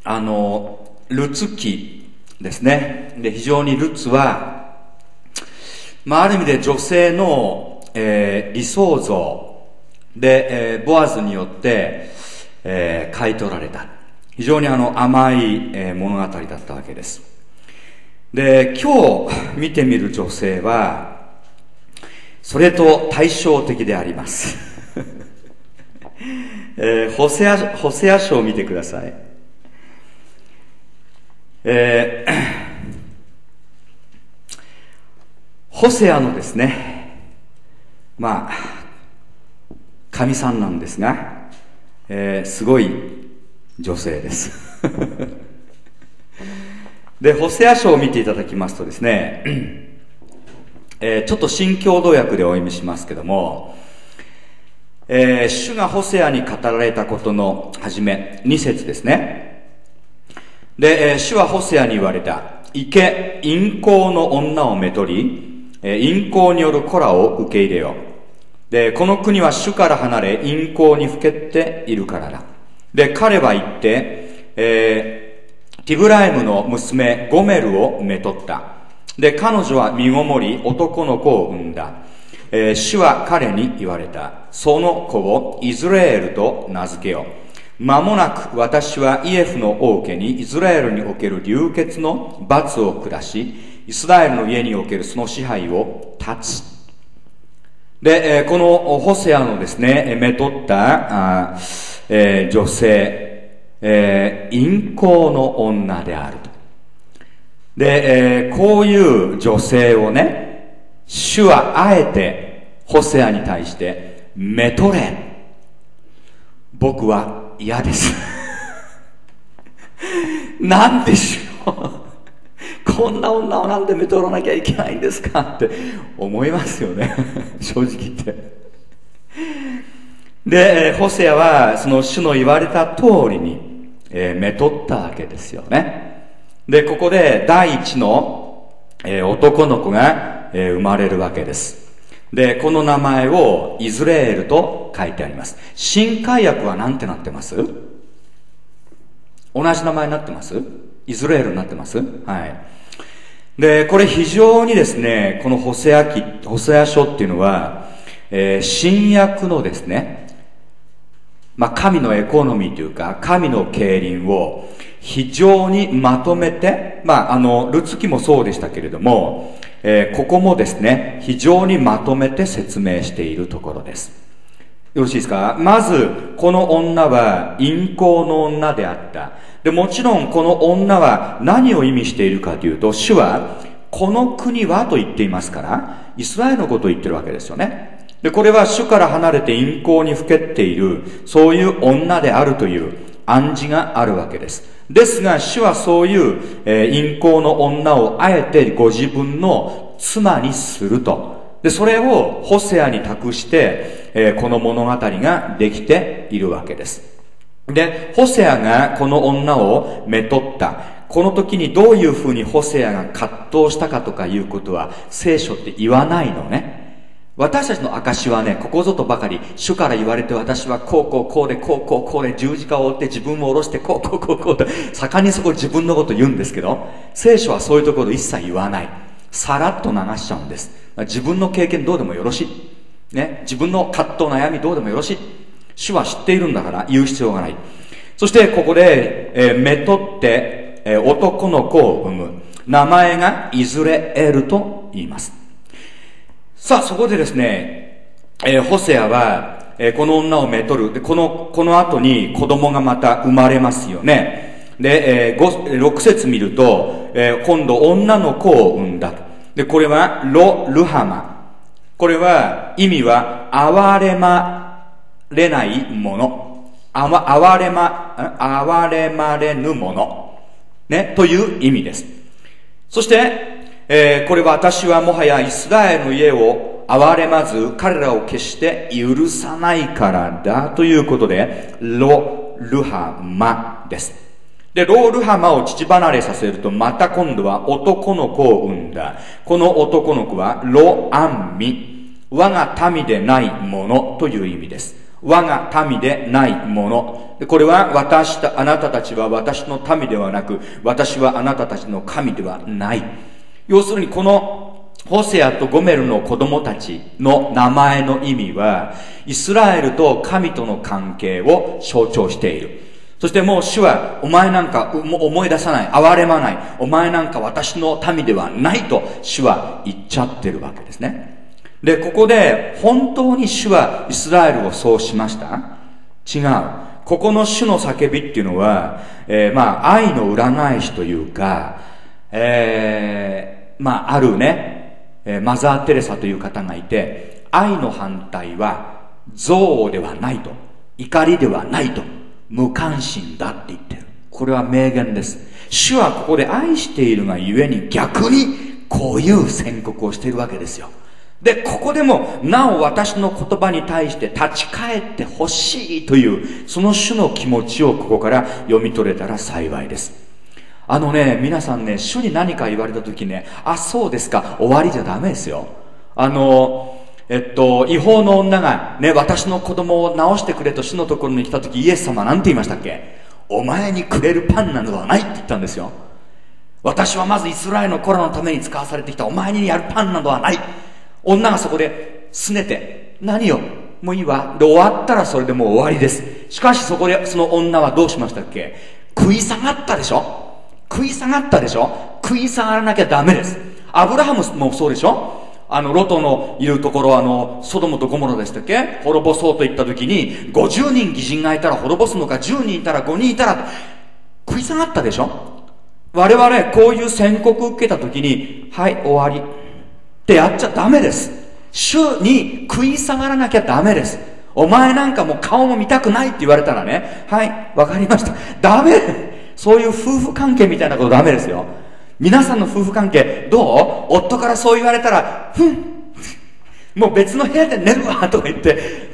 ルツ記ですね。で、非常にルツは、ある意味で女性の、理想像で、ボアズによって、買い取られた。非常に甘い、物語だったわけです。で、今日見てみる女性は、それと対照的であります。ホセア書を見てください。ホセアのですね、神さんなんですが、すごい女性です。で、ホセア書を見ていただきますとですね、ちょっと新共同訳でお読みしますけども、主がホセアに語られたことの始め、2節ですね。で、主はホセアに言われた。行け、淫行の女をめとり、淫行による子らを受け入れよ。で、この国は主から離れ、淫行にふけっているからだ。で、彼は言って、ティブライムの娘ゴメルをめとった。で、彼女は身ごもり男の子を産んだ。主は彼に言われた。その子をイスラエルと名付けよう。間もなく私はイエフの王家にイスラエルにおける流血の罰を下し、イスラエルの家におけるその支配を断つ。で、このホセアのですね、めとった女性、淫行の女であると。で、こういう女性をね、主はあえてホセアに対してめとれ。僕は嫌です。なんでしょう。こんな女をなんでめとらなきゃいけないんですかって思いますよね。正直言って。で、ホセアはその主の言われた通りに、めとったわけですよね。で、ここで第一の、男の子が生まれるわけです。で、この名前をイスラエルと書いてあります。新海訳は何てなってます？同じ名前になってます？イスラエルになってます？はい。で、これ非常にですね、このホセア書っていうのは、新約のですね、神のエコノミーというか、神の経輪を非常にまとめて、ルツ記もそうでしたけれども、ここもですね、非常にまとめて説明しているところです。よろしいですか？まず、この女は淫行の女であった。で、もちろんこの女は何を意味しているかというと、主は、この国はと言っていますから、イスラエルのことを言ってるわけですよね。で、これは主から離れて淫行にふけっている、そういう女であるという暗示があるわけです。ですが、主はそういう、淫行の女をあえてご自分の妻にすると。で、それをホセアに託して、この物語ができているわけです。で、ホセアがこの女をめとった。この時にどういうふうにホセアが葛藤したかとかいうことは聖書って言わないのね。私たちの証はね、ここぞとばかり主から言われて、私はこうで十字架を追って自分を下ろしてこうと盛んにそこ自分のこと言うんですけど、聖書はそういうところ一切言わない。さらっと流しちゃうんです。自分の経験どうでもよろしい。ね、自分の葛藤悩みどうでもよろしい。主は知っているんだから言う必要がない。そしてここで、めとって、男の子を産む。名前がイスラエルと言います。さあ、そこでですね、ホセアは、この女をめとる。で、この後に子供がまた生まれますよね。で、6節見ると、今度女の子を産んだ。で、これはルハマ。これは、意味は、憐れまれないもの。憐れまれぬもの。ね、という意味です。そして、これは私はもはやイスラエルの家を憐れまず彼らを決して許さないからだということで、ロルハマです。で、ロルハマを父離れさせると、また今度は男の子を産んだ。この男の子はロアンミ、我が民でないものという意味です。 我が民でないもの。これはあなたたちは私の民ではなく、私はあなたたちの神ではない。要するにこのホセアとゴメルの子供たちの名前の意味は、イスラエルと神との関係を象徴している。そしてもう主は、お前なんか思い出さない、憐れまない、お前なんか私の民ではないと主は言っちゃってるわけですね。で、ここで本当に主はイスラエルをそうしました？違う。ここの主の叫びっていうのは、愛の裏返しというか、あるね、マザー・テレサという方がいて、愛の反対は憎悪ではないと、怒りではないと、無関心だって言ってる。これは名言です。主はここで愛しているがゆえに逆にこういう宣告をしているわけですよ。で、ここでもなお私の言葉に対して立ち返ってほしいというその主の気持ちをここから読み取れたら幸いです。皆さんね、主に何か言われた時ね、あ、そうですか、終わりじゃダメですよ。違法の女がね、私の子供を治してくれと主のところに来た時、イエス様は何て言いましたっけ？お前にくれるパンなどはないって言ったんですよ。私はまずイスラエルの子らのために使わされてきた。お前にやるパンなどはない。女がそこで拗ねて、何よ、もういいわ。で、終わったらそれでもう終わりです。しかしそこでその女はどうしましたっけ？食い下がったでしょ？食い下がったでしょ？食い下がらなきゃダメです。アブラハムもそうでしょ？ロトのいるところ、ソドムとゴモラでしたっけ？滅ぼそうと言った時に、50人義人がいたら滅ぼすのか、10人いたら5人いたら、食い下がったでしょ？我々、こういう宣告を受けた時に、はい、終わり。ってやっちゃダメです。主に食い下がらなきゃダメです。お前なんかもう顔も見たくないって言われたらね、はい、わかりました。ダメ。そういう夫婦関係みたいなことダメですよ。皆さんの夫婦関係どう？夫からそう言われたら、もう別の部屋で寝るわとか言って、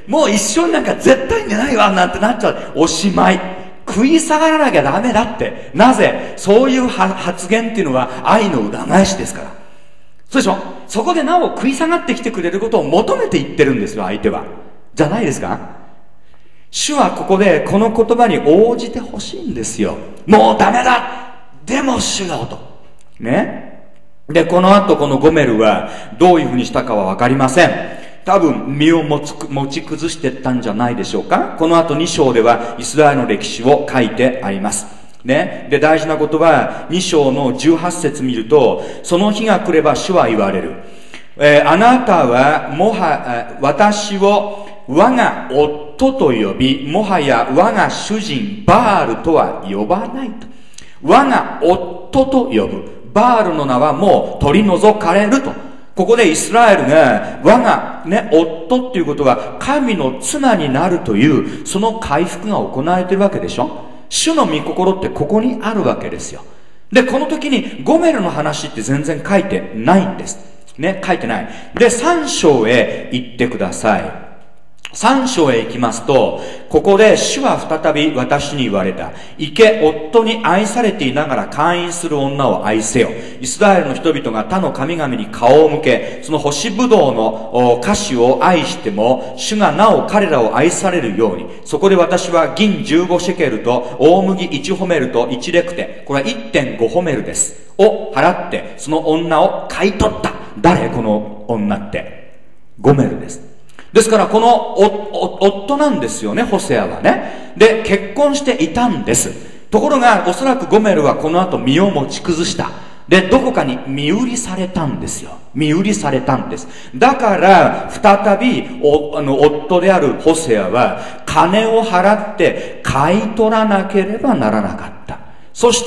もう一緒になんか絶対寝ないわなんてなっちゃう。おしまい。食い下がらなきゃダメだって。なぜ？そういう発言っていうのは愛の裏返しですから。そうでしょ？そこでなお食い下がってきてくれることを求めて言ってるんですよ、相手は。じゃないですか？主はここでこの言葉に応じてほしいんですよ。もうダメだ！でも主よと。ね。で、この後このゴメルはどういうふうにしたかはわかりません。多分身を持ち崩してったんじゃないでしょうか。この後2章ではイスラエルの歴史を書いてあります。ね。で、大事なことは、2章の18節見ると、その日が来れば主は言われる。あなたは私を我が夫と呼び、もはや我が主人バールとは呼ばないと。我が夫と呼ぶ。バールの名はもう取り除かれると。ここでイスラエルが我がね、夫っていうことは神の妻になるという、その回復が行われているわけでしょ。主の御心ってここにあるわけですよ。で、この時にゴメルの話って全然書いてないんです。ね、書いてない。で、3章へ行ってください。3章へ行きますと、ここで主は再び私に言われた。行け、夫に愛されていながら姦淫する女を愛せよ。イスラエルの人々が他の神々に顔を向け、その干しぶどうの菓子を愛しても、主がなお彼らを愛されるように。そこで私は銀15シェケルと大麦1ホメルと1レクテ、これは 1.5 ホメルです。を払って、その女を買い取った。誰この女って。ゴメルです。ですからこの夫なんですよね、ホセアはね。で、結婚していたんです。ところがおそらくゴメルはこの後身を持ち崩した。で、どこかに身売りされたんですよ。身売りされたんです。だから再び夫であるホセアは金を払って買い取らなければならなかった。そして、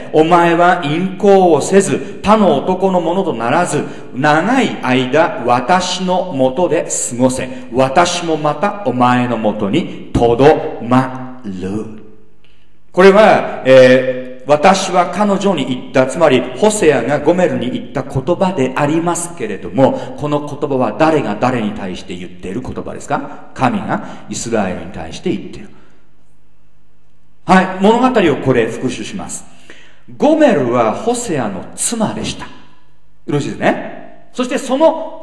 お前は淫行をせず、他の男のものとならず、長い間、私のもとで過ごせ。私もまたお前のもとにとどまる。これは、私は彼女に言った、つまり、ホセアがゴメルに言った言葉でありますけれども、この言葉は誰が誰に対して言っている言葉ですか？神がイスラエルに対して言っている。はい、物語をこれ復習します。ゴメルはホセアの妻でした。よろしいですね。そしてその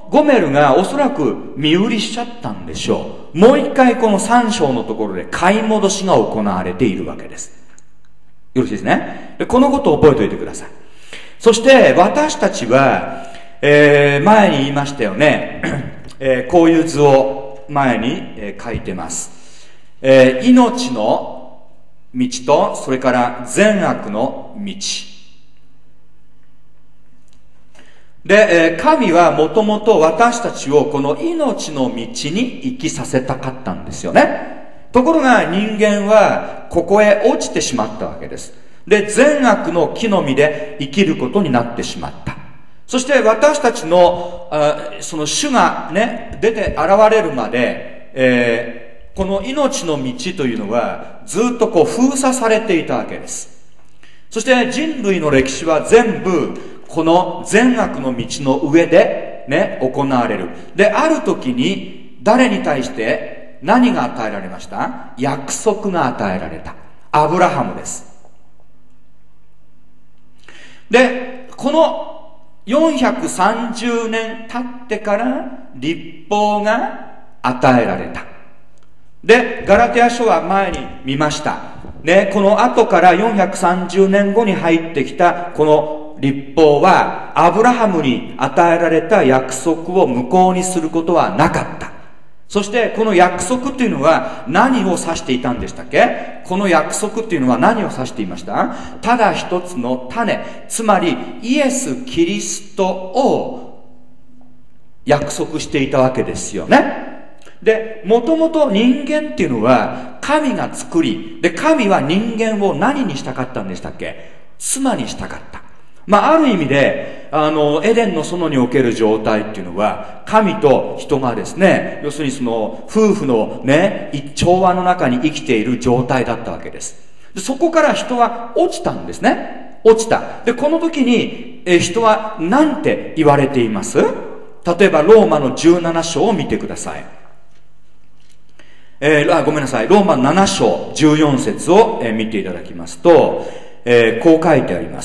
ゴメルがおそらく身売りしちゃったんでしょう。もう一回この3章のところで買い戻しが行われているわけです。よろしいですね。でこのことを覚えておいてください。そして私たちは、前に言いましたよね。こういう図を前に、書いてます。命の道と、それから善悪の道。で、神はもともと私たちをこの命の道に生きさせたかったんですよね。ところが人間はここへ落ちてしまったわけです。で、善悪の木の実で生きることになってしまった。そして私たちの、その主がね、出て現れるまで、この命の道というのはずっとこう封鎖されていたわけです。そして人類の歴史は全部この善悪の道の上でね、行われる。で、ある時に誰に対して何が与えられました？約束が与えられた。アブラハムです。で、この430年経ってから律法が与えられた。で、ガラテヤ書は前に見ました。ね、この後から430年後に入ってきたこの律法はアブラハムに与えられた約束を無効にすることはなかった。そしてこの約束というのは何を指していたんでしたっけ？この約束というのは何を指していました？ただ一つの種、つまりイエス・キリストを約束していたわけですよね。で、もともと人間っていうのは神が作り、で、神は人間を何にしたかったんでしたっけ？妻にしたかった。ある意味で、エデンの園における状態っていうのは、神と人がですね、要するにその、夫婦のね、調和の中に生きている状態だったわけです。でそこから人は落ちたんですね。落ちた。で、この時に、人は何て言われています？例えば、ローマの17章を見てください。ごめんなさい。ローマ7章14節を、見ていただきますと、こう書いてあります。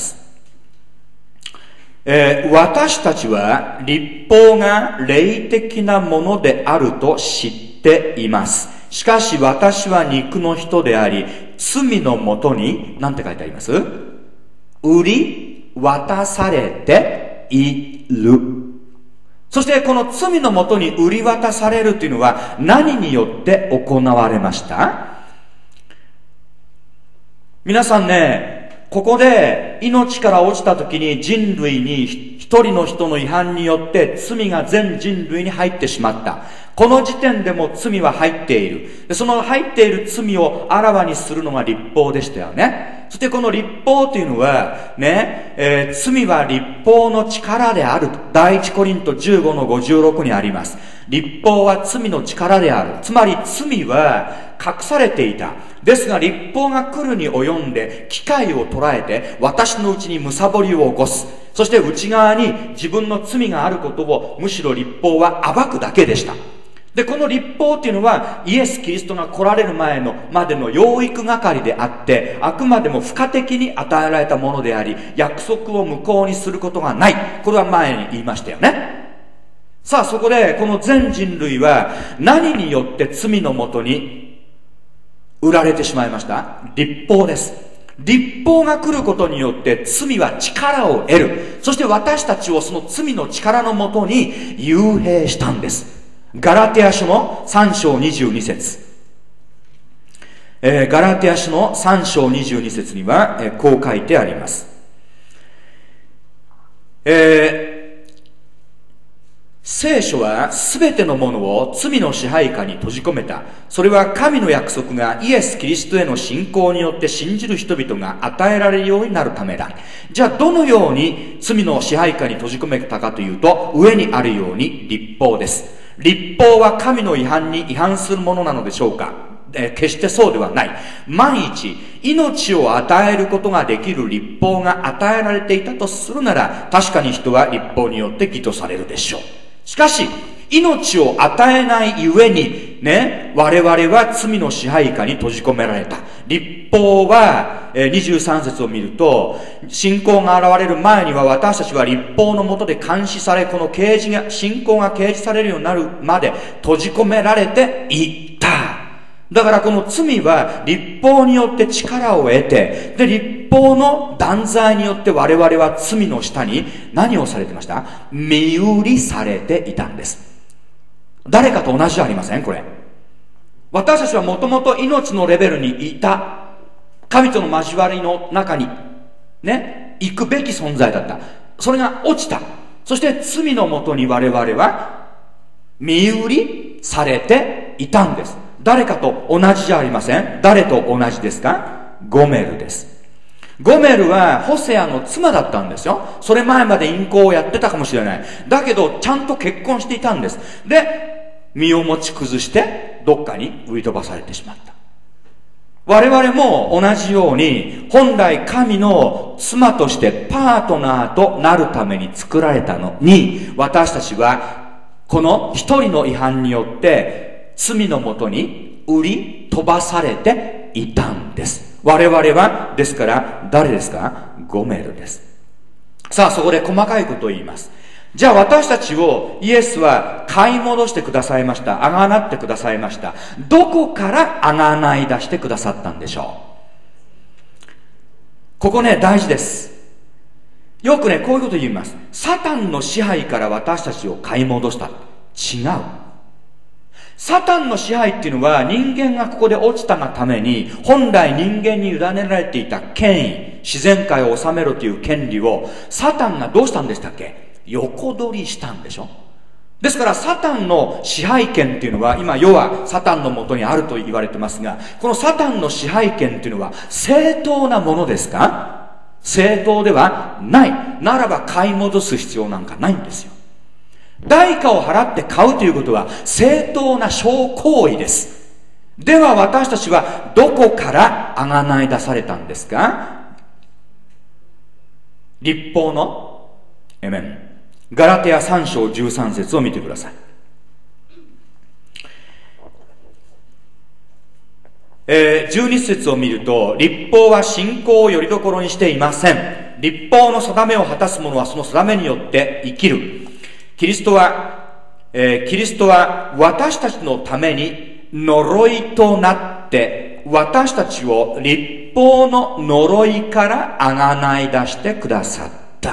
私たちは律法が霊的なものであると知っています。しかし私は肉の人であり、罪のもとに、なんて書いてあります？売り渡されている。そしてこの罪のもとに売り渡されるというのは何によって行われました？皆さんね、ここで命から落ちた時に人類に一人の人の違反によって罪が全人類に入ってしまった。この時点でも罪は入っている。でその入っている罪をあらわにするのが律法でしたよね。そしてこの律法というのはね、罪は律法の力であると第一コリント15の56にあります。律法は罪の力である。つまり罪は隠されていた。ですが律法が来るに及んで機会を捉えて私のうちに貪りを起こす。そして内側に自分の罪があることをむしろ律法は暴くだけでした。で、この律法っていうのはイエス・キリストが来られる前のまでの養育係であって、あくまでも付加的に与えられたものであり、約束を無効にすることがない。これは前に言いましたよね。さあそこでこの全人類は何によって罪のもとに売られてしまいました？律法です。律法が来ることによって罪は力を得る。そして私たちをその罪の力のもとに幽閉したんです。ガラテヤ書の3章22節、ガラテヤ書の3章22節には、こう書いてあります。聖書はすべてのものを罪の支配下に閉じ込めた。それは神の約束がイエス・キリストへの信仰によって信じる人々が与えられるようになるためだ。じゃあどのように罪の支配下に閉じ込めたかというと、上にあるように律法です。律法は神の違反に違反するものなのでしょうか？決してそうではない。万一命を与えることができる律法が与えられていたとするなら、確かに人は律法によって義とされるでしょう。しかし命を与えないゆえにね、我々は罪の支配下に閉じ込められた。律法は、 23節を見ると、信仰が現れる前には私たちは律法の下で監視され、この信仰が掲示されるようになるまで閉じ込められていた。だからこの罪は律法によって力を得て、で、律法の断罪によって我々は罪の下に何をされてました？身売りされていたんです。誰かと同じじゃありません？これ。私たちはもともと命のレベルにいた。神との交わりの中に、ね、行くべき存在だった。それが落ちた。そして罪のもとに我々は身売りされていたんです。誰かと同じじゃありません？誰と同じですか？ゴメルです。ゴメルはホセアの妻だったんですよ。それ前まで淫行をやってたかもしれない。だけどちゃんと結婚していたんです。で、身を持ち崩してどっかに売り飛ばされてしまった。我々も同じように本来神の妻としてパートナーとなるために作られたのに、私たちはこの一人の違反によって罪のもとに売り飛ばされていたんです。我々はですから誰ですか？ゴメルです。さあ、そこで細かいことを言います。じゃあ私たちをイエスは買い戻してくださいました。あがなってくださいました。どこからあがない出してくださったんでしょう？ここね、大事です。よくね、こういうこと言います。サタンの支配から私たちを買い戻した。違う。サタンの支配っていうのは人間がここで落ちたがために本来人間に委ねられていた権威、自然界を治めろという権利をサタンがどうしたんでしたっけ？横取りしたんでしょ。ですからサタンの支配権っていうのは今世はサタンのもとにあると言われてますが、このサタンの支配権っていうのは正当なものですか？正当ではない。ならば買い戻す必要なんかないんですよ。代価を払って買うということは正当な商行為です。では私たちはどこからあがない出されたんですか？律法のエメン。ガラテヤ3章13節を見てください。12節を見ると、律法は信仰をよりどころにしていません。律法の定めを果たす者はその定めによって生きる。キリストは私たちのために呪いとなって私たちを律法の呪いからあがない出してくださった。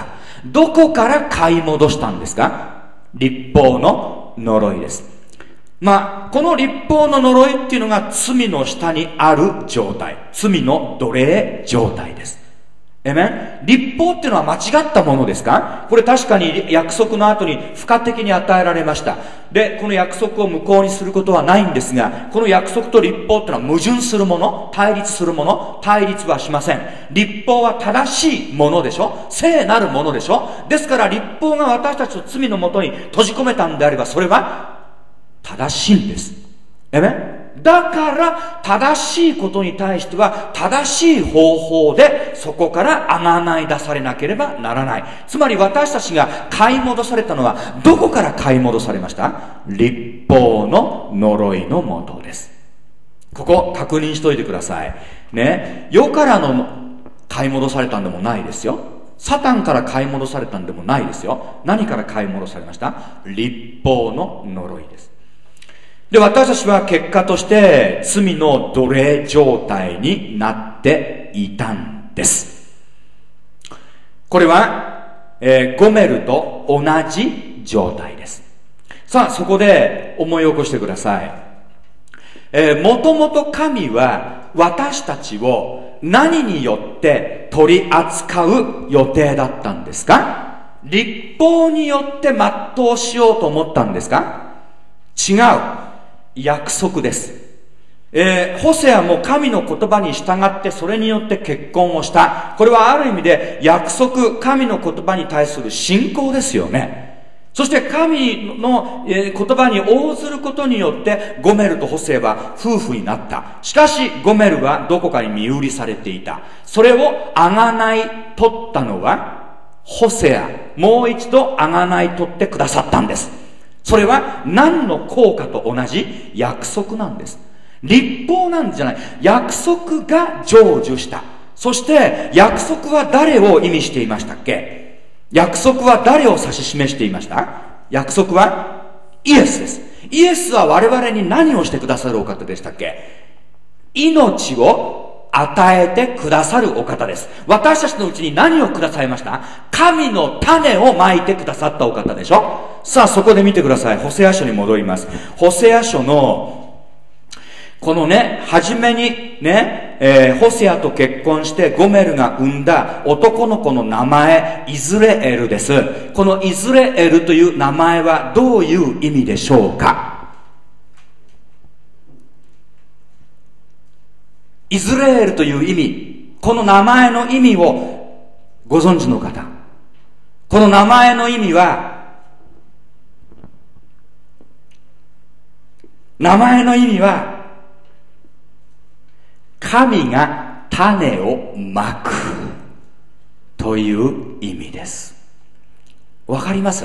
どこから買い戻したんですか？律法の呪いです。この律法の呪いっていうのが罪の下にある状態、罪の奴隷状態です。律法っていうのは間違ったものですか？これ確かに約束の後に付加的に与えられました。で、この約束を無効にすることはないんですが、この約束と律法っていうのは矛盾するもの、対立するもの、対立はしません。律法は正しいものでしょ？聖なるものでしょ？ですから律法が私たちを罪のもとに閉じ込めたんであれば、それは正しいんです。だから正しいことに対しては正しい方法でそこからあがない出されなければならない。つまり私たちが買い戻されたのはどこから買い戻されました？律法の呪いのもとです。ここ確認しといてくださいね。世からの買い戻されたんでもないですよ。サタンから買い戻されたんでもないですよ。何から買い戻されました？律法の呪いです。で、私たちは結果として罪の奴隷状態になっていたんです。これは、ゴメルと同じ状態です。さあ、そこで思い起こしてください。もともと神は私たちを何によって取り扱う予定だったんですか？律法によって全うしようと思ったんですか？違う。約束です。ホセアも神の言葉に従ってそれによって結婚をした。これはある意味で約束、神の言葉に対する信仰ですよね。そして神の言葉に応ずることによってゴメルとホセアは夫婦になった。しかしゴメルはどこかに身売りされていた。それをあがない取ったのはホセア。もう一度あがない取ってくださったんです。それは何の効果と同じ？約束なんです。律法なんじゃない。約束が成就した。 そして約束は誰を意味していましたっけ？約束は誰を指し示していました？約束はイエスです。イエスは我々に何をしてくださるお方でしたっけ？命を与えてくださるお方です。私たちのうちに何をくださいました？神の種をまいてくださったお方でしょ。さあそこで見てください。ホセア書に戻ります。ホセア書のこのね、初めにね、ホセアと結婚してゴメルが産んだ男の子の名前、イズレエルです。このイズレエルという名前はどういう意味でしょうか？イズレエルという意味、この名前の意味をご存知の方。この名前の意味は、神が種をまくという意味です。わかります？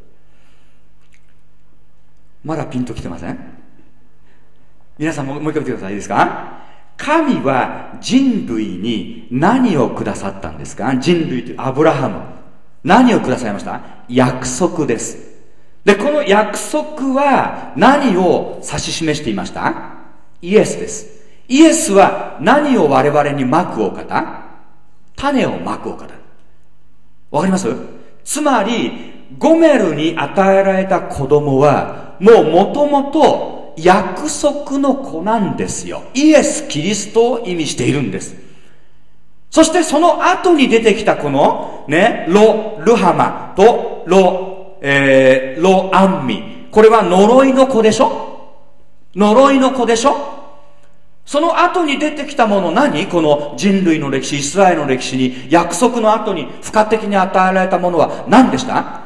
まだピンときてません？皆さんもう一回見てください。いいですか？神は人類に何をくださったんですか？人類というアブラハム。何をくださいました？約束です。で、この約束は何を指し示していました？イエスです。イエスは何を我々にまくお方？種をまくお方。わかります？つまり、ゴメルに与えられた子供は、もともと約束の子なんですよ。イエス・キリストを意味しているんです。そしてその後に出てきたこの、ね、ルハマとロアンミ。これは呪いの子でしょ？呪いの子でしょ？その後に出てきたもの何？この人類の歴史、イスラエルの歴史に約束の後に付加的に与えられたものは何でした？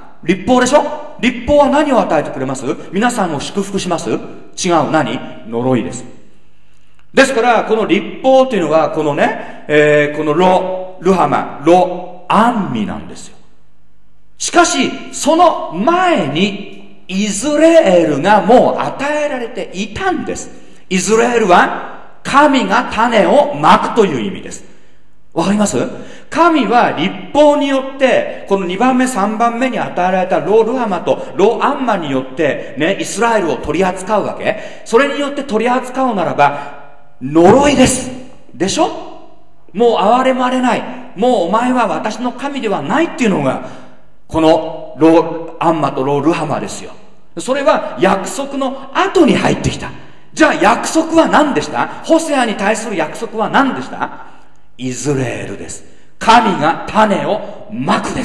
律法でしょ？律法は何を与えてくれます？皆さんを祝福します？違う。何？呪いです。ですからこの律法というのはこのね、このルハマ、ロアンミなんですよ。しかしその前にイズレエルがもう与えられていたんです。イズレエルは神が種をまくという意味です。わかります？神は律法によってこの2番目3番目に与えられたロルハマとロアンマによってね、イスラエルを取り扱うわけ。それによって取り扱うならば呪いですでしょ。もう憐れまれない、もうお前は私の神ではないっていうのがこのロアンマとロルハマですよ。それは約束の後に入ってきた。じゃあ約束は何でした？ホセアに対する約束は何でした？イズレエルです。神が種をまくです。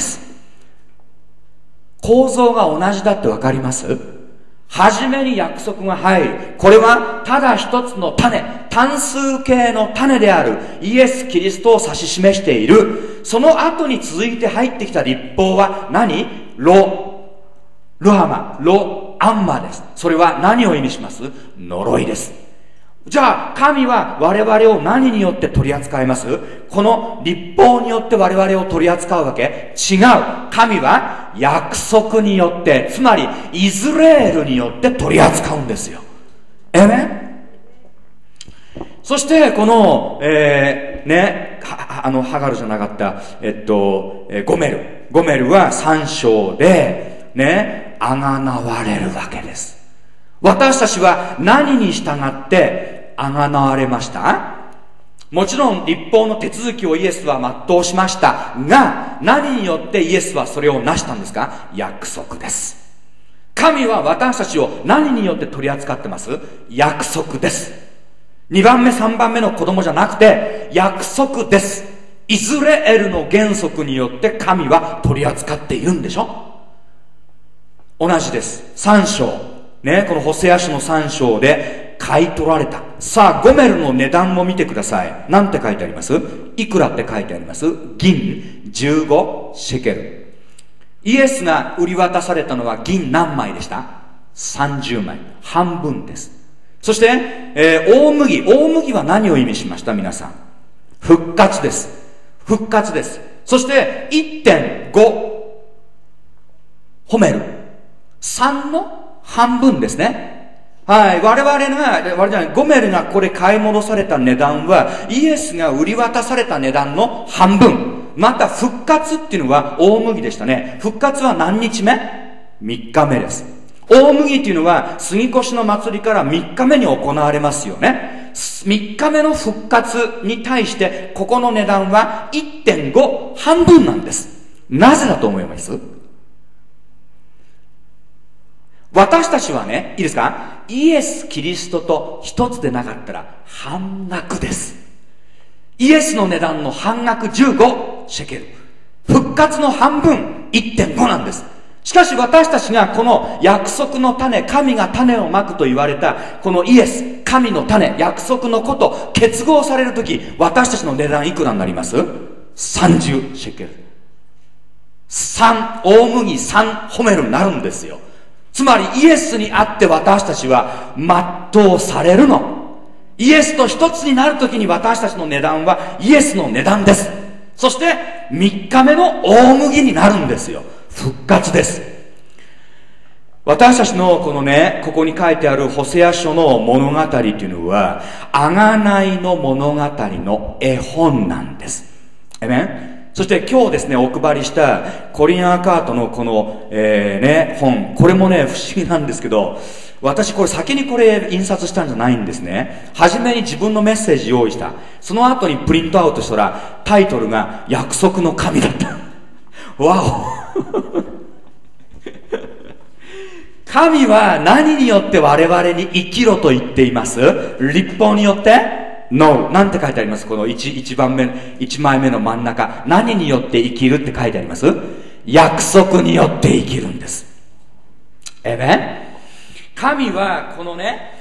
構造が同じだってわかります？初めに約束が入る。これはただ一つの種、単数形の種であるイエス・キリストを指し示している。その後に続いて入ってきた律法は何？ルハマ、ロアンマです。それは何を意味します？呪いです。じゃあ神は我々を何によって取り扱います？この律法によって我々を取り扱うわけ？違う。神は約束によって、つまりイズレエルによって取り扱うんですよ。そしてこの、ハガルじゃなかった、ゴメルは3章でね、あがなわれるわけです。私たちは何に従ってあがなわれました？もちろん律法の手続きをイエスは全うしましたが、何によってイエスはそれを成したんですか？約束です。神は私たちを何によって取り扱ってます？約束です。2番目3番目の子供じゃなくて約束です。イズレエルの原則によって神は取り扱っているんでしょ。同じです。3章ね、このホセア書の3章で買い取られた。さあゴメルの値段も見てください。なんて書いてあります？いくらって書いてあります？銀15シェケル。イエスが売り渡されたのは銀何枚でした？30枚。半分です。そして、大麦は何を意味しました？皆さん。復活です。復活です。そして 1.5 ホメル。3の半分ですね。 はい。ゴメルがこれ買い戻された値段は、イエスが売り渡された値段の半分。また復活っていうのは大麦でしたね。復活は何日目？ 3 日目です。大麦っていうのは杉越の祭りから3日目に行われますよね。3日目の復活に対してここの値段は 1.5 半分なんです。なぜだと思います？私たちはね、いいですか、イエス・キリストと一つでなかったら半額です。イエスの値段の半額15シェケル、復活の半分 1.5 なんです。しかし私たちがこの約束の種、神が種をまくと言われたこのイエス、神の種、約束の子と結合されるとき、私たちの値段いくらになります？ 30 シェケル。3、大麦3ホメルになるんですよ。つまりイエスにあって私たちは全うされるの。イエスと一つになるときに私たちの値段はイエスの値段です。そして3日目の大麦になるんですよ。復活です。私たちのこのね、ここに書いてあるホセア書の物語というのは、贖いの物語の絵本なんです。アメン。そして今日ですね、お配りしたコリン・アーカートのこの、本、これもね、不思議なんですけど、私これ先にこれ印刷したんじゃないんですね。初めに自分のメッセージ用意した。その後にプリントアウトしたら、タイトルが約束の神だった。わお神は何によって我々に生きろと言っています？律法によって？ No。 なんて書いてあります？この1枚目の真ん中。何によって生きるって書いてあります？約束によって生きるんです。神はこのね、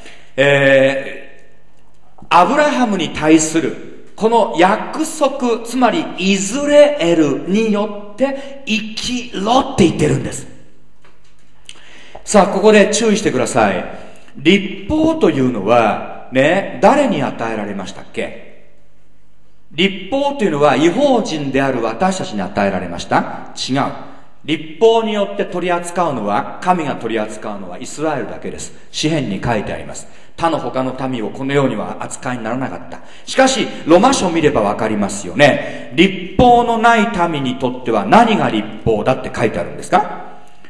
アブラハムに対するこの約束、つまりイズレエルによって生きろって言ってるんです。さあ、ここで注意してください。律法というのはね、誰に与えられましたっけ？律法というのは異邦人である私たちに与えられました？違う。律法によって取り扱うのは、神が取り扱うのはイスラエルだけです。詩編に書いてあります。他の他の民をこのようには扱いにならなかった。しかしロマ書を見ればわかりますよね。律法のない民にとっては何が律法だって書いてあるんですか？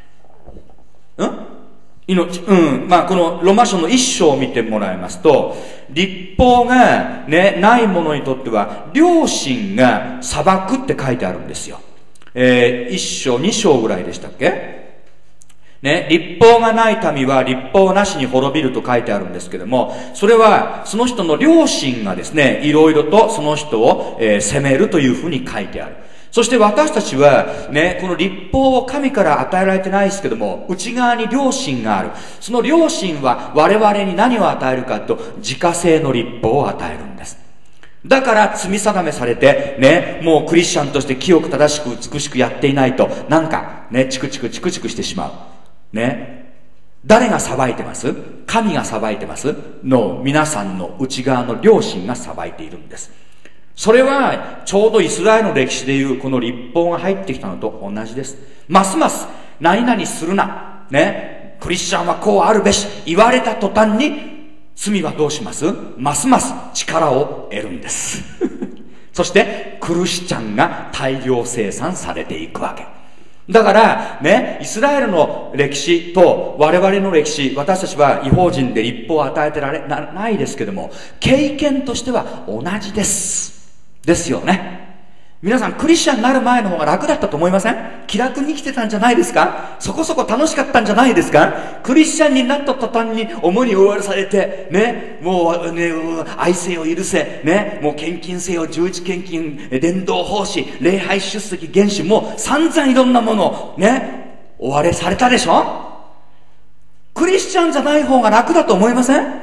まあこのロマ書の一章を見てもらいますと、律法がね、ない者にとっては良心が裁くって書いてあるんですよ。一章二章ぐらいでしたっけね、律法がない民は律法なしに滅びると書いてあるんですけども、それはその人の良心がですね、いろいろとその人を、責めるというふうに書いてある。そして私たちはね、この律法を神から与えられてないですけども、内側に良心がある。その良心は我々に何を与えるかと、自家製の律法を与えるんです。だから罪定めされてね、もうクリスチャンとして清く正しく美しくやっていないと、なんかね、チクチクしてしまうね。誰が裁いてます？神が裁いてますの、皆さんの内側の良心が裁いているんです。それはちょうどイスラエルの歴史でいうこの律法が入ってきたのと同じです。ますます何々するなね、クリスチャンはこうあるべし言われた途端に罪はどうします？ますます力を得るんですそしてクリスチャンが大量生産されていくわけだからね、イスラエルの歴史と我々の歴史、私たちは異邦人で律法を与えてられないですけども、経験としては同じですよね。皆さんクリスチャンになる前の方が楽だったと思いません？気楽に生きてたんじゃないですか？そこそこ楽しかったんじゃないですか？クリスチャンになった途端に重に追わされてね、もうね、愛せよ許せね、もう献金せよ、十一献金、伝道奉仕、礼拝出席、原資、もう散々いろんなものをね、追われされたでしょ？クリスチャンじゃない方が楽だと思いません？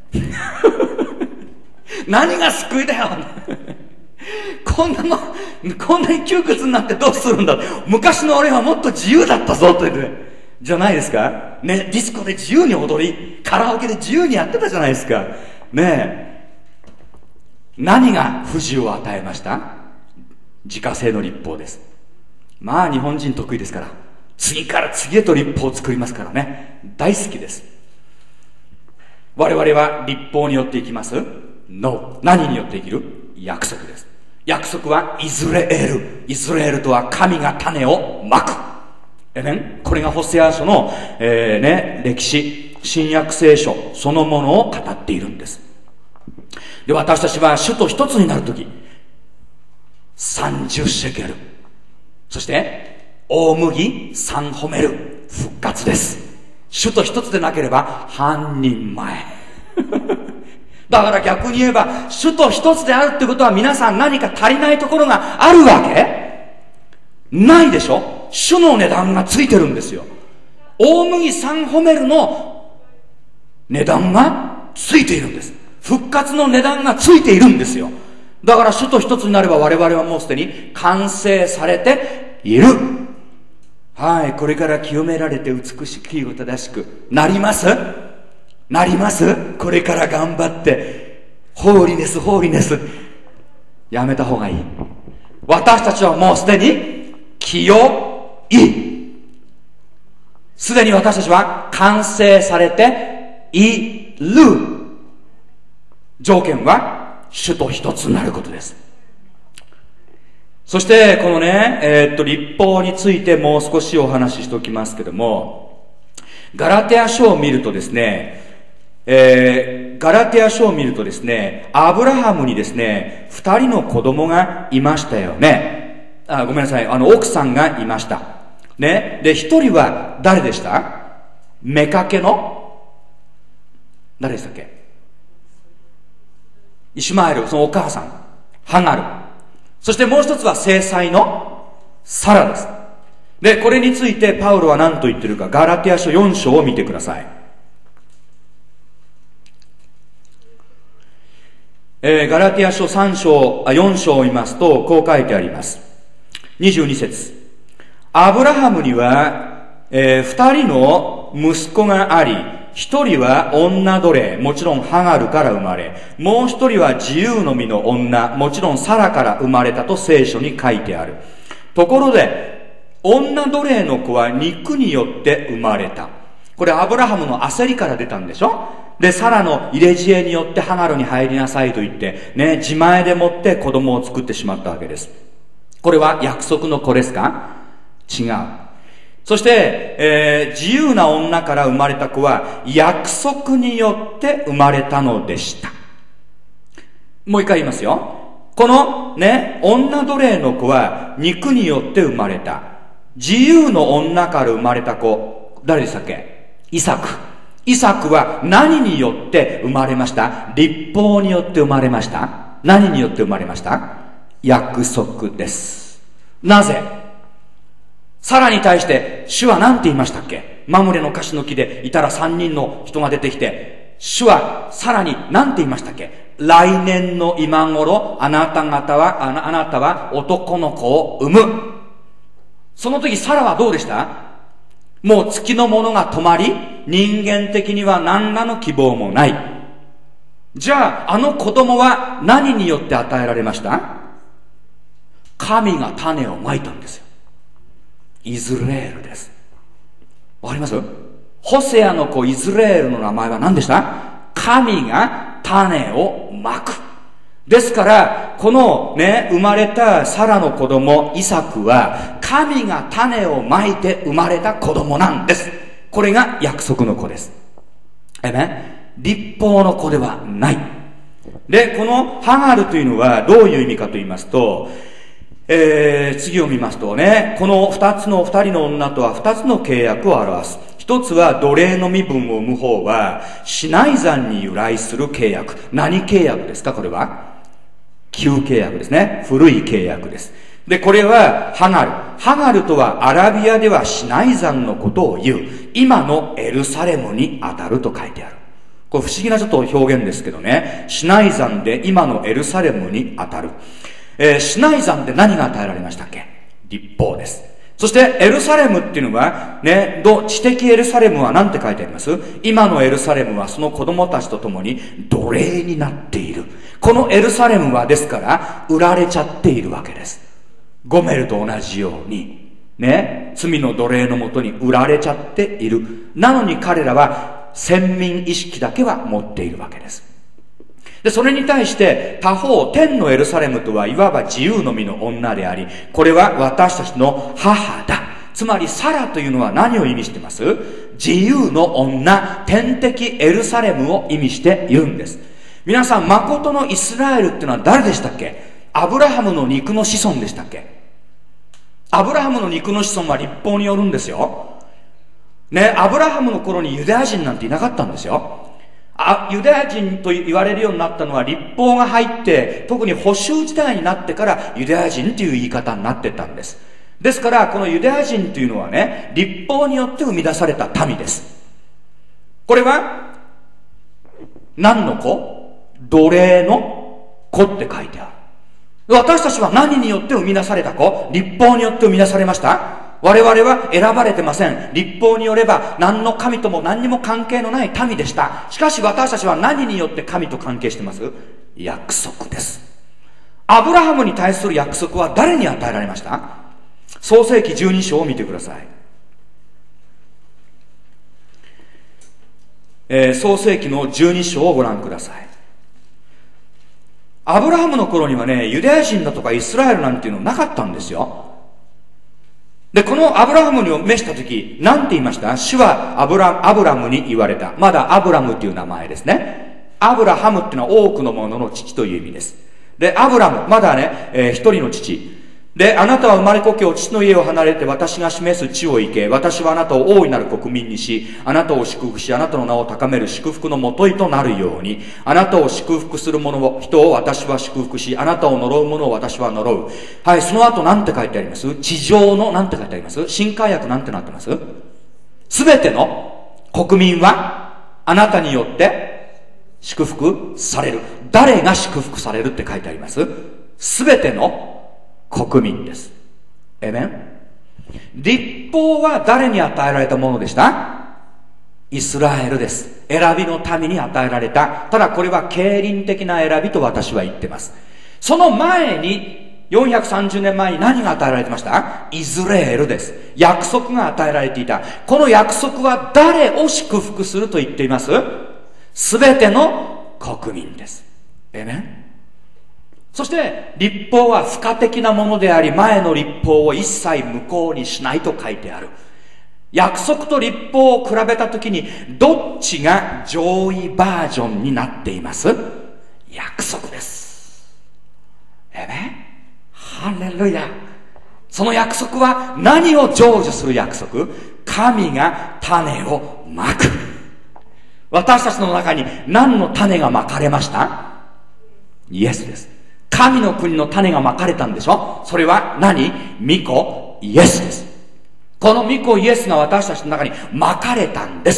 何が救いだよこんなに窮屈になってどうするんだ。昔の俺はもっと自由だったぞという、じゃないですかね。ディスコで自由に踊り、カラオケで自由にやってたじゃないですかね。何が不自由を与えました？自家製の律法です。まあ日本人得意ですから、次から次へと律法を作りますからね、大好きです。 我々は立法によって生きます？ No。 何によって生きる？約束です。約束はイスラエル。イスラエルとは神が種をまく。これがホセア書の、歴史、新約聖書そのものを語っているんです。で、私たちは主と一つになるとき、30シェケル、そして大麦3ホメル、復活です。主と一つでなければ半人前だから逆に言えば、主と一つであるってことは皆さん何か足りないところがあるわけないでしょ。主の値段がついてるんですよ。大麦3ホメルの値段がついているんです。復活の値段がついているんですよ。だから主と一つになれば我々はもうすでに完成されている。はい、これから清められて美しく清く正しくなりますなります。これから頑張ってホーリネスホーリネスやめた方がいい。私たちはもうすでに清い。すでに私たちは完成されている。条件は主と一つになることです。そしてこのね、律法についてもう少しお話ししておきますけども、ガラテヤ書を見るとですね、アブラハムにですね、2人の子供がいましたよね。ごめんなさい、奥さんがいましたね。で、1人は誰でした？妾の誰でしたっけ？イシュマエル、そのお母さんハガル。そしてもう一つは正妻のサラです。で、これについてパウロは何と言ってるか、ガラテヤ書4章を見てください。ガラテヤ書4章を見ますと、こう書いてあります。22節。アブラハムには、2人の息子があり、一人は女奴隷、もちろんハガルから生まれ、もう一人は自由の身の女、もちろんサラから生まれたと聖書に書いてある。ところで、女奴隷の子は肉によって生まれた。これアブラハムの焦りから出たんでしょ。で、サラの入れ知恵によってハガルに入りなさいと言って、ね、自前でもって子供を作ってしまったわけです。これは約束の子ですか？違う。そして、自由な女から生まれた子は約束によって生まれたのでした。もう一回言いますよ。このね、女奴隷の子は肉によって生まれた。自由の女から生まれた子、誰でしたっけ？イサク。イサクは何によって生まれました？律法によって生まれました。何によって生まれました？約束です。なぜ？サラに対して主は何て言いましたっけ？マムレのカシの木でいたら3人の人が出てきて、主はサラに何て言いましたっけ？来年の今頃あなたは男の子を産む。その時サラはどうでした？もう月のものが止まり、人間的には何らの希望もない。じゃああの子供は何によって与えられました？神が種をまいたんですよ。イスラエルです。わかります？ホセアの子イスラエルの名前は何でした？神が種をまく。ですからこのね、生まれたサラの子供イサクは神が種をまいて生まれた子供なんです。これが約束の子です。律法の子ではない。で、このハガルというのはどういう意味かと言いますと、次を見ますとね、この二人の女とは二つの契約を表す。一つは奴隷の身分を生む方はシナイ山に由来する契約。何契約ですか？これは旧契約ですね。古い契約です。で、これはハガル。ハガルとはアラビアではシナイ山のことを言う。今のエルサレムに当たると書いてある。これ不思議なちょっと表現ですけどね。シナイ山で今のエルサレムに当たる。シナイ山で何が与えられましたっけ？律法です。そしてエルサレムっていうのはね、知的エルサレムは何て書いてあります？今のエルサレムはその子供たちと共に奴隷になっている。このエルサレムはですから売られちゃっているわけです。ゴメルと同じようにね、罪の奴隷のもとに売られちゃっている。なのに彼らは先民意識だけは持っているわけです。で、それに対して他方、天のエルサレムとはいわば自由の身の女であり、これは私たちの母だ。つまりサラというのは何を意味してます？自由の女、天的エルサレムを意味しているんです。皆さん、誠のイスラエルっていうのは誰でしたっけ？アブラハムの肉の子孫でしたっけ？アブラハムの肉の子孫は律法によるんですよ。ね、アブラハムの頃にユダヤ人なんていなかったんですよ。ユダヤ人と言われるようになったのは律法が入って、特に補修時代になってからユダヤ人という言い方になってたんです。ですから、このユダヤ人というのはね、律法によって生み出された民です。これは、何の子？奴隷の子って書いてある。私たちは何によって生み出された子？律法によって生み出されました。我々は選ばれてません。律法によれば何の神とも何にも関係のない民でした。しかし私たちは何によって神と関係してます？約束です。アブラハムに対する約束は誰に与えられました？創世記12章を見てください。創世記の12章をご覧ください。アブラハムの頃にはね、ユダヤ人だとかイスラエルなんていうのなかったんですよ。で、このアブラハムに召したとき、何て言いました？主はアブラムに言われた。まだアブラムという名前ですね。アブラハムっていうのは多くの者の父という意味です。で、アブラム、まだね、一人の父。で、あなたは生まれ故郷、父の家を離れて私が示す地を行け。私はあなたを大いなる国民にし、あなたを祝福し、あなたの名を高める祝福のもといとなるように、あなたを祝福する人を私は祝福し、あなたを呪う者を私は呪う。はい、その後なんて書いてあります？地上のなんて書いてあります？新海訳なんてなってます？すべての国民はあなたによって祝福される。誰が祝福されるって書いてあります？すべての国民です。エメン。律法は誰に与えられたものでした？イスラエルです。選びの民に与えられた。ただこれは経輪的な選びと私は言ってます。その前に、430年前に何が与えられてました？イスラエルです。約束が与えられていた。この約束は誰を祝福すると言っています？すべての国民です。エメン。そして律法は付加的なものであり、前の律法を一切無効にしないと書いてある。約束と律法を比べたときにどっちが上位バージョンになっています？約束です。ハレルヤ。その約束は何を成就する約束？神が種をまく。私たちの中に何の種がまかれました？イエスです。神の国の種がまかれたんでしょ？それは何？御子イエスです。この御子イエスが私たちの中にまかれたんです。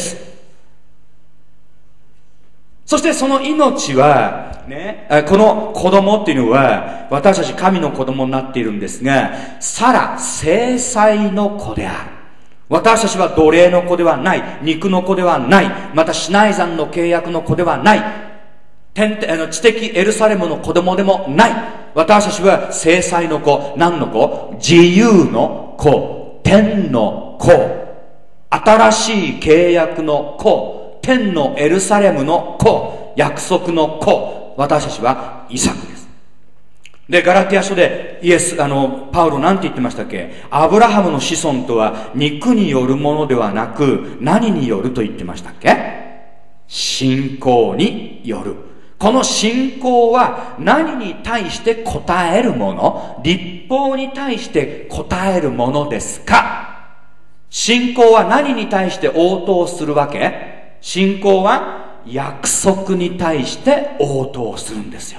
そしてその命はね、この子供っていうのは私たち神の子供になっているんですが、サラ正妻の子である。私たちは奴隷の子ではない、肉の子ではない、またシナイ山の契約の子ではない、知的エルサレムの子供でもない。私たちは正妻の子。何の子？自由の子。天の子。新しい契約の子。天のエルサレムの子。約束の子。私たちはイサクです。で、ガラティア書でパウロなんて言ってましたっけ？アブラハムの子孫とは肉によるものではなく、何によると言ってましたっけ？信仰による。この信仰は何に対して答えるもの？律法に対して答えるものですか？信仰は何に対して応答するわけ？信仰は約束に対して応答するんですよ。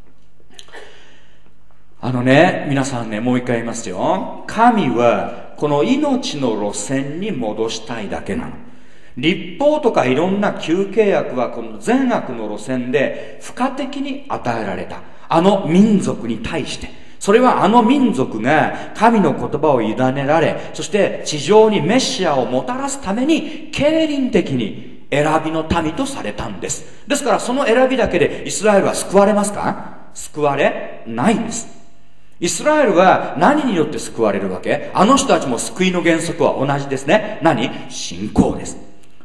皆さんね、もう一回言いますよ。神はこの命の路線に戻したいだけなの。律法とかいろんな旧契約はこの善悪の路線で付加的に与えられた。あの民族に対して。それはあの民族が神の言葉を委ねられ、そして地上にメシアをもたらすために経輪的に選びの民とされたんです。ですからその選びだけでイスラエルは救われますか？救われないんです。イスラエルは何によって救われるわけ？あの人たちも救いの原則は同じですね。何？信仰です。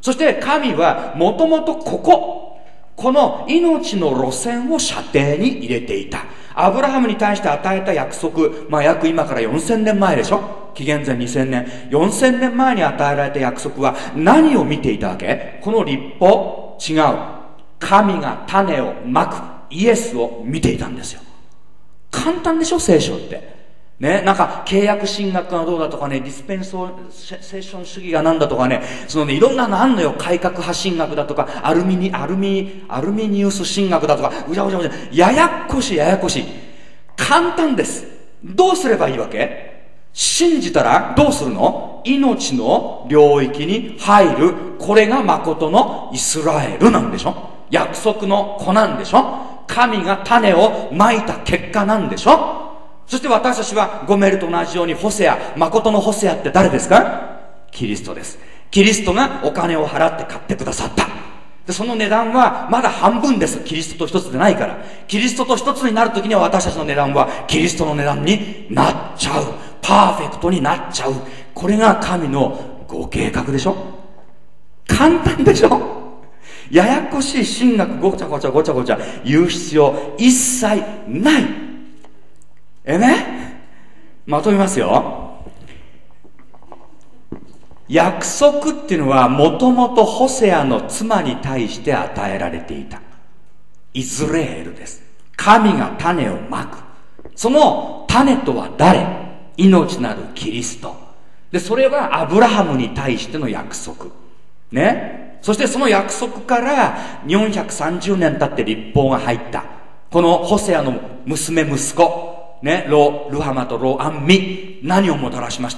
そして神はもともとこの命の路線を射程に入れていた。アブラハムに対して与えた約束、約今から4000年前でしょ。紀元前2000年。4000年前に与えられた約束は何を見ていたわけ？この律法？違う。神が種をまくイエスを見ていたんですよ。簡単でしょ、聖書って。ね、なんか契約神学がどうだとかね、ディスペンソーセーション主義がなんだとかね、いろんなのあんのよ。改革派神学だとか、アルミニウス神学だとか、うじゃうじゃうじゃ、ややこしい。簡単です。どうすればいいわけ？信じたらどうするの？命の領域に入る。これが誠のイスラエルなんでしょ？約束の子なんでしょ？神が種をまいた結果なんでしょ？そして私たちはゴメルと同じようにホセア、誠のホセアって誰ですか？キリストです。キリストがお金を払って買ってくださった。で、その値段はまだ半分です。キリストと一つでないから。キリストと一つになるときには私たちの値段はキリストの値段になっちゃう。パーフェクトになっちゃう。これが神のご計画でしょ？簡単でしょ？ややこしい神学ごちゃごちゃ言う必要一切ない。まとめますよ。約束っていうのはもともとホセアの妻に対して与えられていた。イスラエルです。神が種をまく。その種とは誰？命なるキリスト。で、それはアブラハムに対しての約束。ね。そしてその約束から430年経って律法が入った。このホセアの娘息子。ね、ルハマとロアンミ、何をもたらしました？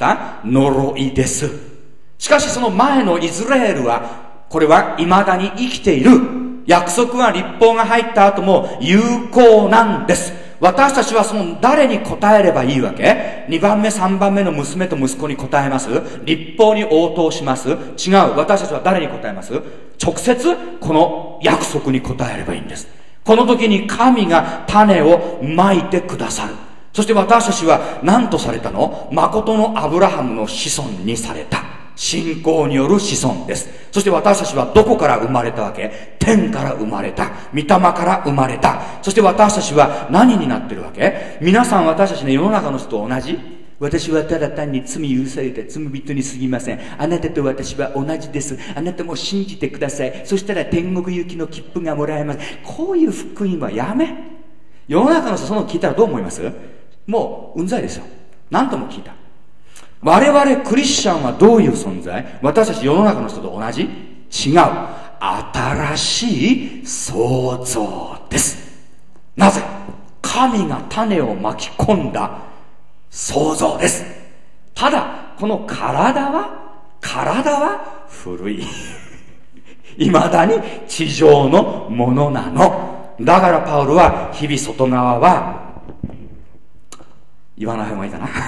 呪いです。しかしその前のイスラエルは、これは未だに生きている。約束は律法が入った後も有効なんです。私たちはその誰に答えればいいわけ？ 2 番目3番目の娘と息子に答えます？律法に応答します？違う。私たちは誰に答えます？直接この約束に答えればいいんです。この時に神が種をまいてくださる。そして私たちは何とされたの？誠のアブラハムの子孫にされた。信仰による子孫です。そして私たちはどこから生まれたわけ？天から生まれた。御霊から生まれた。そして私たちは何になってるわけ？皆さん私たちの世の中の人と同じ？私はただ単に罪許された罪人に過ぎません。あなたと私は同じです。あなたも信じてください。そしたら天国行きの切符がもらえます。こういう福音はやめ。世の中の人その聞いたらどう思います？もううんざりですよ。何とも聞いた。我々クリスチャンはどういう存在？私たち世の中の人と同じ？違う。新しい創造です。なぜ？神が種をまき込んだ創造です。ただこの体は古い未だに地上のものなの。だからパウロは日々外側は言わない方がいいかな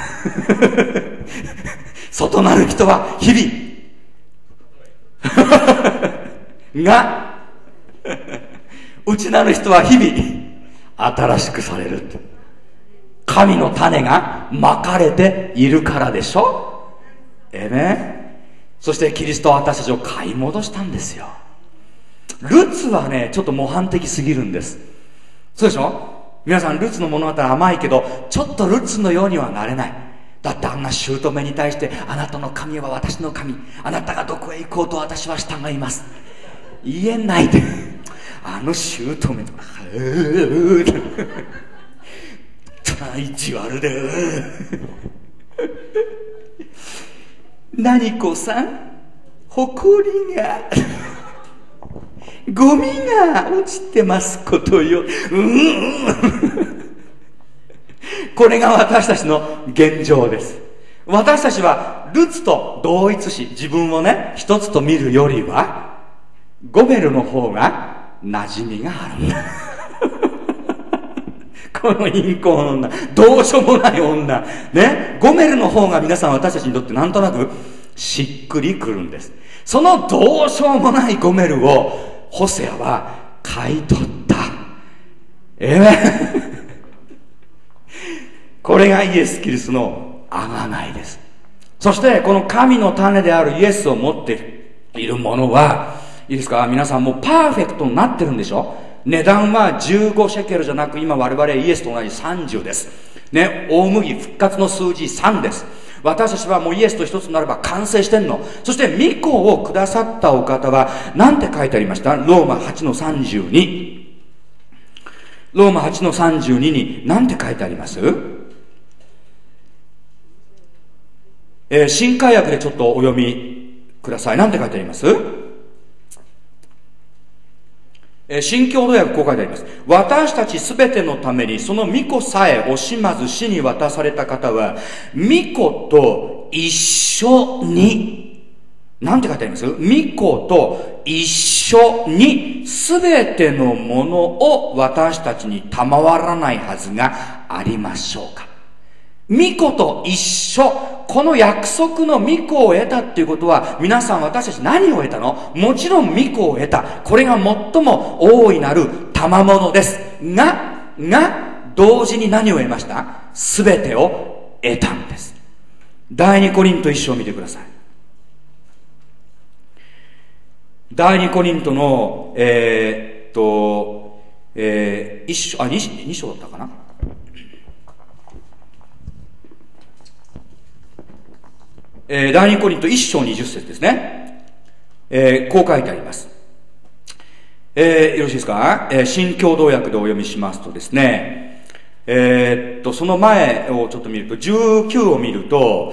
外なる人は日々が内なる人は日々新しくされる。神の種がまかれているからでしょ。そしてキリストは私たちを買い戻したんですよ。ルツはねちょっと模範的すぎるんです。そうでしょ。皆さんルツの物語甘いけどちょっとルツのようにはなれない。だってあんな姑に対してあなたの神は私の神、あなたがどこへ行こうと私は従います言えないであの姑とか意地悪で何子さん誇りがゴミが落ちてますことよこれが私たちの現状です。私たちはルツと同一し自分をね一つと見るよりはゴメルの方が馴染みがあるんだこの陰行の女、どうしようもない女ね、ゴメルの方が皆さん私たちにとってなんとなくしっくりくるんです。そのどうしようもないゴメルをホセアは買い取った。これがイエス・キリストの贖いです。そしてこの神の種であるイエスを持っているいるものは、いいですか、皆さんもうパーフェクトになってるんでしょ。値段は15シェケルじゃなく、今我々イエスと同じ30ですね。大麦復活の数字3です。私たちはもうイエスと一つになれば完成してんの。そして御子をくださったお方は何て書いてありました？ローマ8の32。ローマ8の32に何て書いてあります？新海訳でちょっとお読みください。何て書いてあります？新共同訳こう書いてあります。私たちすべてのためにその御子さえ惜しまず死に渡された方は、御子と一緒に、なんて書いてあります？御子と一緒にすべてのものを私たちに賜らないはずがありましょうか。御子と一緒。この約束の御子を得たっていうことは、皆さん私たち何を得たの？もちろん御子を得た。これが最も大いなる賜物です。が、同時に何を得ました？すべてを得たんです。第二コリント1章を見てください。第二コリントの、1章、2章だったかな？第二コリント1章20節ですね。こう書いてあります。よろしいですか？新共同訳でお読みしますとですね、その前をちょっと見ると、19を見ると、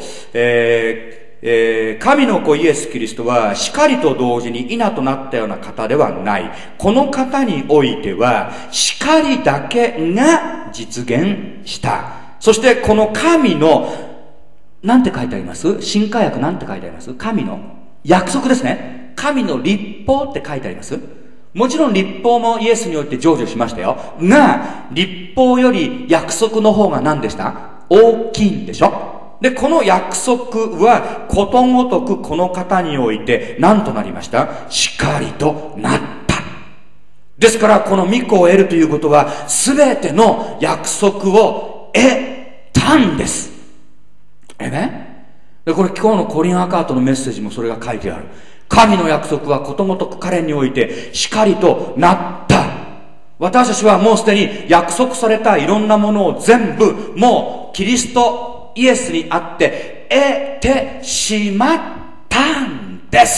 神の子イエス・キリストは、しかりと同時に稲となったような方ではない。この方においては、しかりだけが実現した。そしてこの神のなんて書いてあります？新海訳なんて書いてあります？神の約束ですね。神の律法って書いてあります。もちろん律法もイエスによって成就しましたよ。が、律法より約束の方が何でした？大きいんでしょ。で、この約束はことごとくこの方において何となりました？しかりとなった。ですからこの御子を得るということは全ての約束を得たんです。でこれ今日のコリン・アカートのメッセージもそれが書いてある。神の約束はことごとく彼においてしかりとなった。私たちはもうすでに約束されたいろんなものを全部もうキリストイエスにあって得てしまったんです。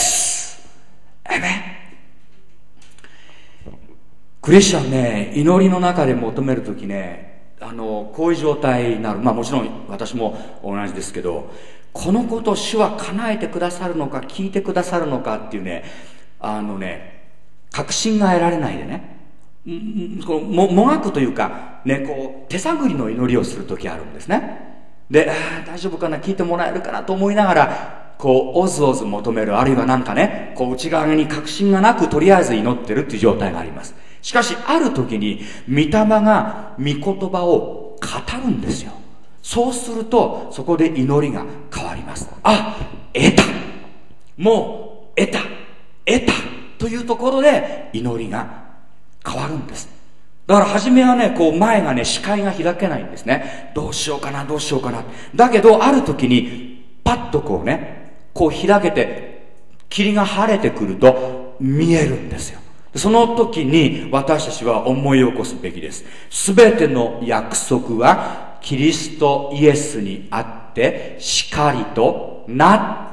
クリスチャンね、祈りの中で求めるときね、こういう状態になる。もちろん私も同じですけど、このことを主は叶えてくださるのか聞いてくださるのかっていうね、確信が得られないでね、もがくというかね、こう手探りの祈りをするときあるんですね。で、大丈夫かな、聞いてもらえるかなと思いながらこうおずおず求める、あるいはなんかね、こう内側に確信がなくとりあえず祈ってるっていう状態があります。しかしある時に御霊が御言葉を語るんですよ。そうするとそこで祈りが変わります。あ、得た、もう得たというところで祈りが変わるんです。だから初めはね、こう前がね、視界が開けないんですね。どうしようかなだけどある時にパッとこうね、こう開けて霧が晴れてくると見えるんですよ。その時に私たちは思い起こすべきです。すべての約束はキリストイエスにあってしかりとなった。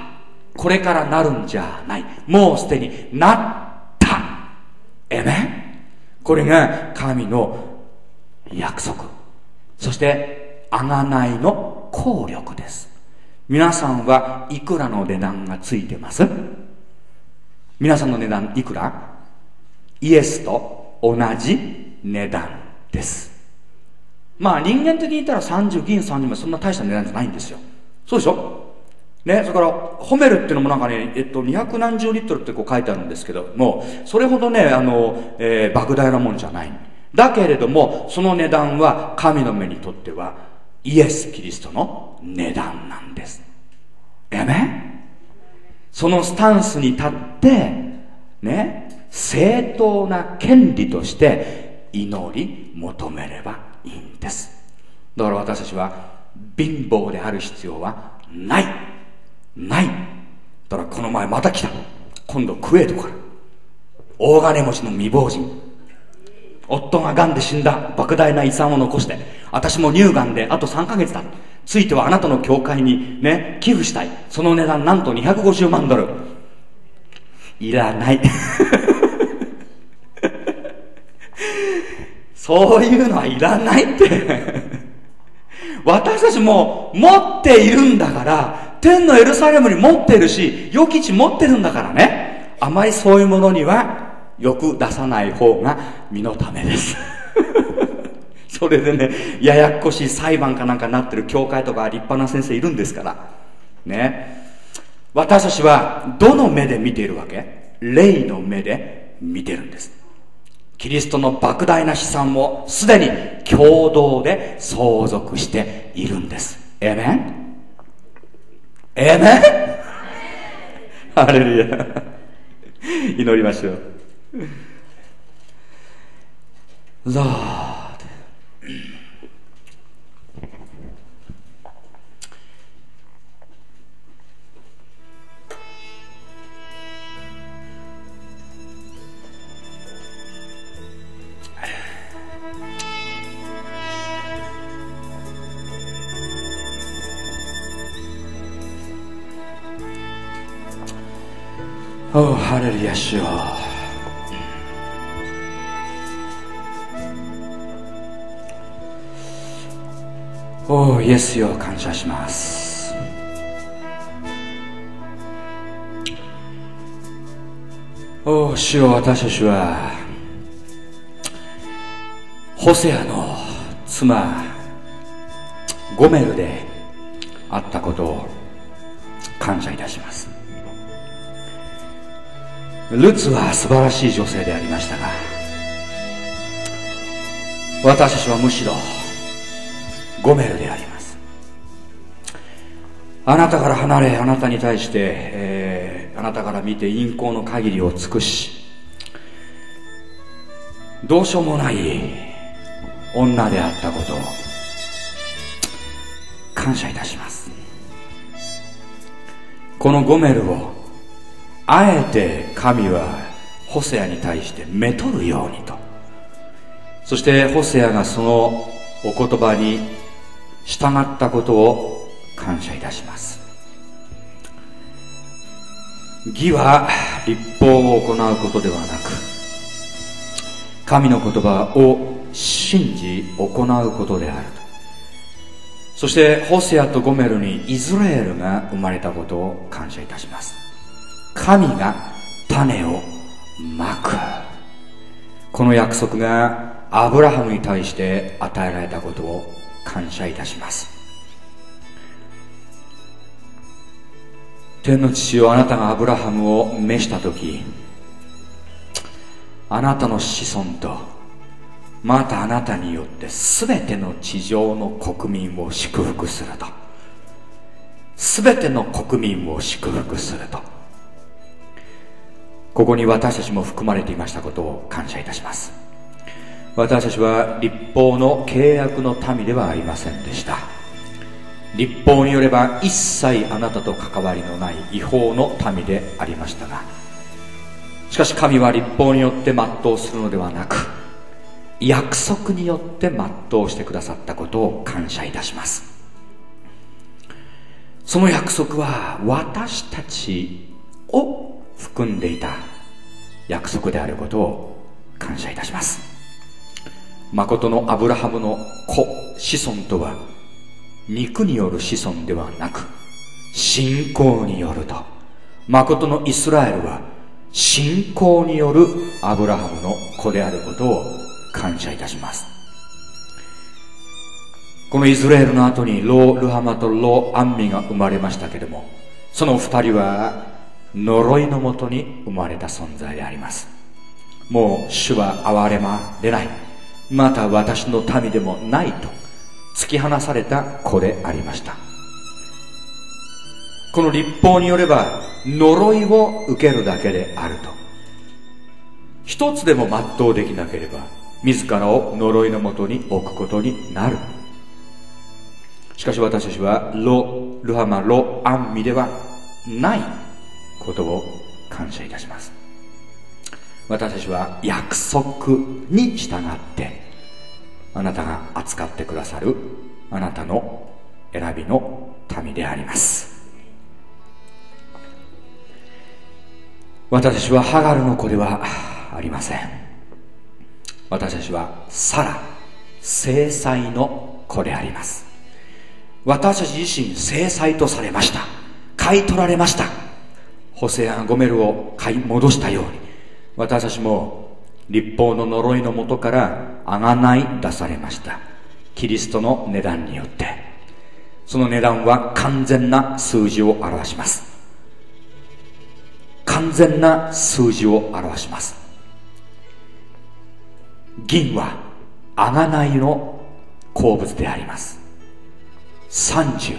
これからなるんじゃない。もうすでになった。これが神の約束。そして贖いの効力です。皆さんはいくらの値段がついてます？皆さんの値段いくら？イエスと同じ値段です。人間的に言ったら30銀30枚、そんな大した値段じゃないんですよ。そうでしょね。それから褒めるっていうのもなんかね、200何十リットルってこう書いてあるんですけども、それほどね、莫大なもんじゃない。だけれどもその値段は神の目にとってはイエス・キリストの値段なんです。そのスタンスに立ってね、正当な権利として祈り求めればいいんです。だから私たちは貧乏である必要はない。 たらこの前また来た。今度クウェートから大金持ちの未亡人、夫が癌で死んだ、莫大な遺産を残して、私も乳がんであと3ヶ月だ、ついてはあなたの教会にね寄付したい、その値段なんと250万ドル。いらないそういうのはいらないって私たちも持っているんだから、天のエルサレムに持っているし、良き地持ってるんだからね、あまりそういうものには欲出さない方が身のためですそれでね、ややこしい裁判かなんかなってる教会とか立派な先生いるんですからね。私たちはどの目で見ているわけ？霊の目で見てるんです。キリストの莫大な資産をすでに共同で相続しているんです。エメン？エメン？ハレルヤ祈りましょう。Lord、おハレルヤ主よ、おイエスよ、感謝します。お主よ、私たちはホセアの妻ゴメルであったことを感謝いたします。ルツは素晴らしい女性でありましたが、私たちはむしろゴメルであります。あなたから離れ、あなたに対して、あなたから見て陰行の限りを尽くし、どうしようもない女であったことを感謝いたします。このゴメルをあえて神はホセアに対してめとるようにと、そしてホセアがそのお言葉に従ったことを感謝いたします。義は律法を行うことではなく、神の言葉を信じ行うことであると。そしてホセアとゴメルにイスラエルが生まれたことを感謝いたします。神が種をまく、この約束がアブラハムに対して与えられたことを感謝いたします。天の父よ、あなたがアブラハムを召したとき、あなたの子孫とまたあなたによって全ての地上の国民を祝福すると、全ての国民を祝福すると、ここに私たちも含まれていましたことを感謝いたします。私たちは律法の契約の民ではありませんでした。律法によれば一切あなたと関わりのない違法の民でありましたが、しかし神は律法によって全うするのではなく、約束によって全うしてくださったことを感謝いたします。その約束は私たちを含んでいた約束であることを感謝いたします。誠のアブラハムの子子孫とは肉による子孫ではなく信仰によると、誠のイスラエルは信仰によるアブラハムの子であることを感謝いたします。このイスラエルの後にロー・ルハマとロー・アンミが生まれましたけれども、その二人は呪いのもとに生まれた存在であります。もう主は憐れまれない、また私の民でもないと突き放された子でありました。この律法によれば呪いを受けるだけであると、一つでも全うできなければ自らを呪いのもとに置くことになる。しかし私たちはルハマ・ロ・アンミではない。 ことを感謝いたします。私たちは約束に従ってあなたが扱ってくださるあなたの選びの民であります。私たちはハガルの子ではありません。私たちはサラ、正妻の子であります。私たち自身正妻とされました。買い取られました。ホセアがゴメルを買い戻したように、私たちも律法の呪いのもとから贖い出されました。キリストの値段によって。その値段は完全な数字を表します。完全な数字を表します。銀は贖いの鉱物であります。30、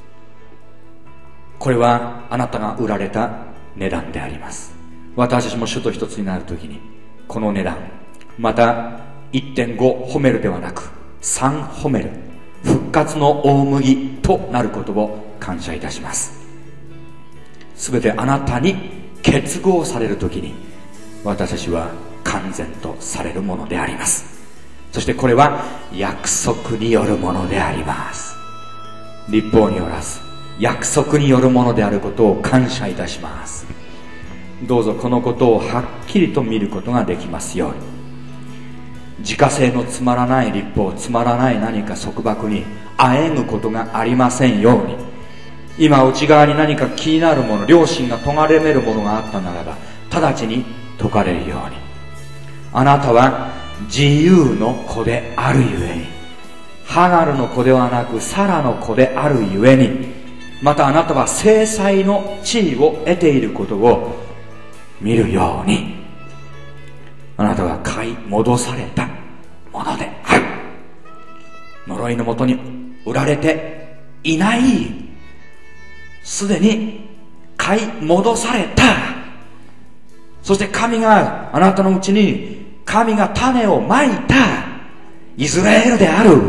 これはあなたが売られた値段であります。私たちも主と一つになるときにこの値段、また 1.5 ホメルではなく3ホメル、復活の大麦となることを感謝いたします。すべてあなたに結合されるときに私たちは完全とされるものであります。そしてこれは約束によるものであります。律法によらず約束によるものであることを感謝いたします。どうぞこのことをはっきりと見ることができますように。自家製のつまらない律法、つまらない何か束縛にあえぐことがありませんように。今内側に何か気になるもの、良心が咎めるものがあったならば直ちに解かれるように。あなたは自由の子であるゆえに、ハガルの子ではなくサラの子であるゆえに、またあなたは正妻の地位を得ていることを見るように、あなたは買い戻されたものである。呪いのもとに売られていない、すでに買い戻された。そして神があなたのうちに神が種をまいたイスラエルである。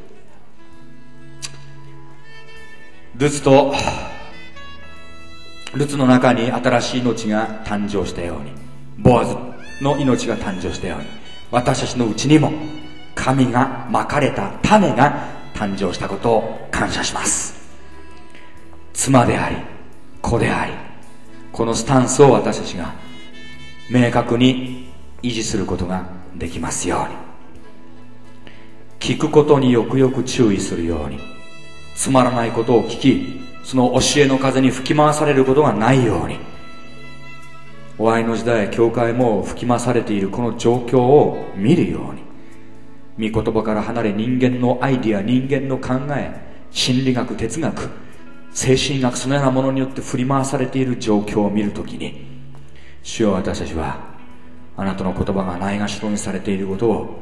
ルツの中に新しい命が誕生したように、ボアズの命が誕生したように、私たちのうちにも神がまかれた種が誕生したことを感謝します。妻であり子であり、このスタンスを私たちが明確に維持することができますように。聞くことによくよく注意するように、つまらないことを聞き、その教えの風に吹き回されることがないように。終わりの時代、教会も吹き回されているこの状況を見るように、御言葉から離れ人間のアイディア、人間の考え、心理学、哲学、精神学、そのようなものによって振り回されている状況を見るときに、主よ、私たちはあなたの言葉がないがしろにされていることを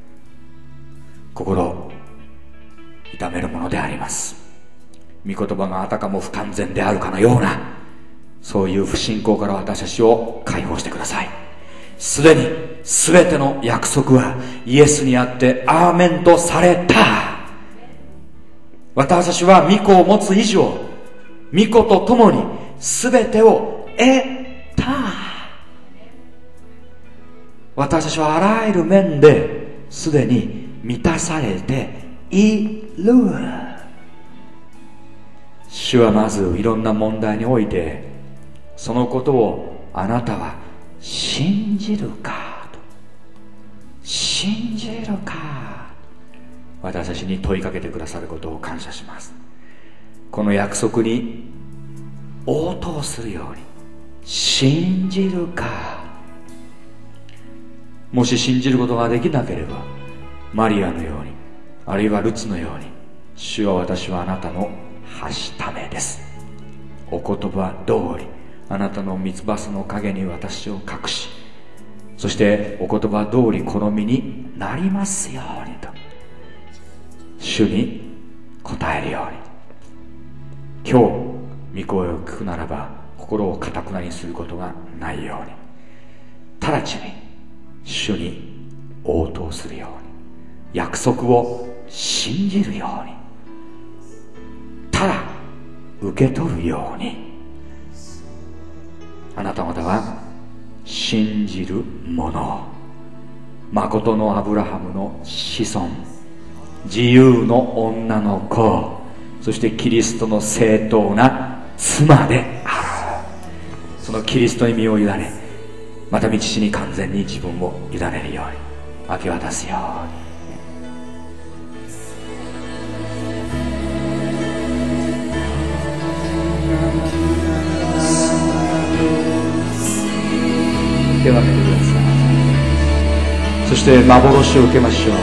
心痛めるものであります。御言葉があたかも不完全であるかのような、そういう不信仰から私たちを解放してください。すでに全ての約束はイエスにあってアーメンとされた。私たちは御子を持つ以上、御子と共に全てを得た。私たちはあらゆる面ですでに満たされている。主はまずいろんな問題において、そのことをあなたは信じるかと、信じるか、私たちに問いかけてくださることを感謝します。この約束に応答するように信じるか。もし信じることができなければ、マリアのように、あるいはルツのように、主は私はあなたのはしためです、お言葉通りあなたの三つ葉の陰に私を隠し、そしてお言葉通り好みになりますようにと主に答えるように。今日御声を聞くならば心を堅くなにすることがないように、直ちに主に応答するように、約束を信じるように、ただ受け取るように、 あなた方は信じる者、誠のアブラハムの子孫、自由の女の子、そしてキリストの正当な妻である。そのキリストに身を委ね、また道に完全に自分を委ねるように明け渡すように。手を挙げてください。そして幻を受けましょう。